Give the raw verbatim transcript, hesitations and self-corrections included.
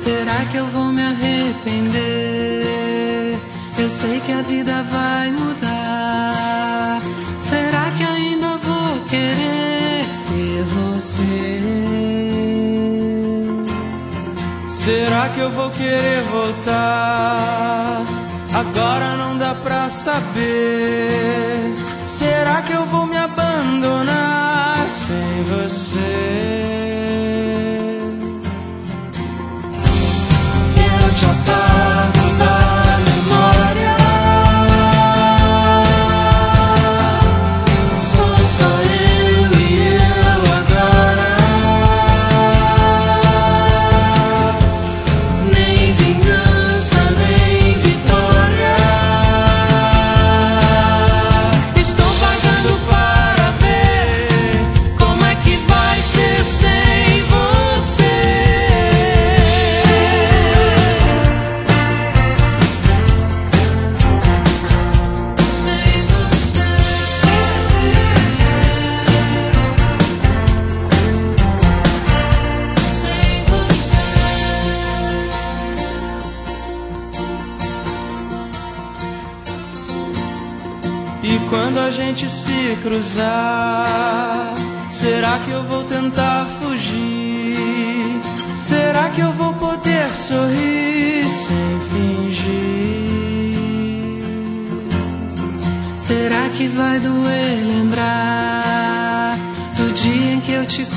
Será que eu vou me arrepender? Eu sei que a vida vai mudar. Será que ainda vou querer ter você? Será que eu vou querer voltar? Agora não dá pra saber. Será que eu vou me abandonar sem você? Eu te apago da memória. Sou só eu e eu agora. Nem vingança, nem vitória. Estou pagando para ver como é que vai ser sem você. Sem você. Sem você. E quando a gente se cruzar, será que eu vou tentar fugir? Será que eu vou poder sorrir sem fingir? Será que vai doer lembrar do dia em que eu te